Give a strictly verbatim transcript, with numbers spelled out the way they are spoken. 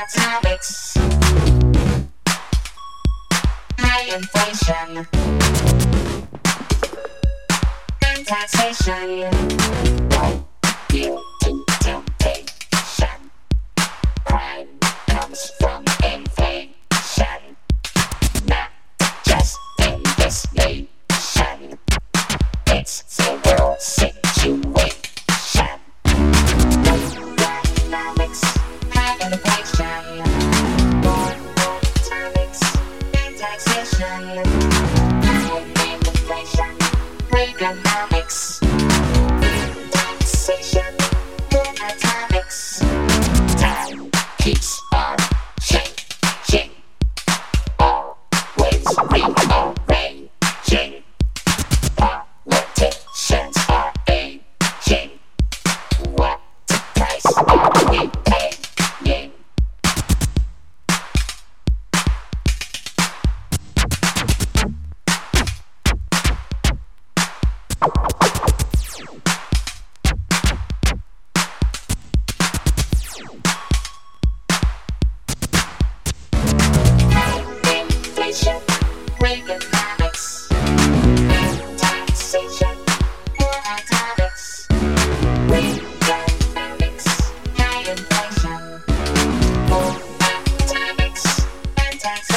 Atomics, high inflation, and taxation. You to temptation. Crime comes from inflation, not just in this nation. It's the world situation. Economics, high inflation, atomics, and taxation. High inflation, economics, taxation, and atomics. Time keeps on changing, always rearranging. Politicians are aging. What price are we paying? Inflation, economics, taxation, atomics. Economics, high inflation, atomics, and taxation.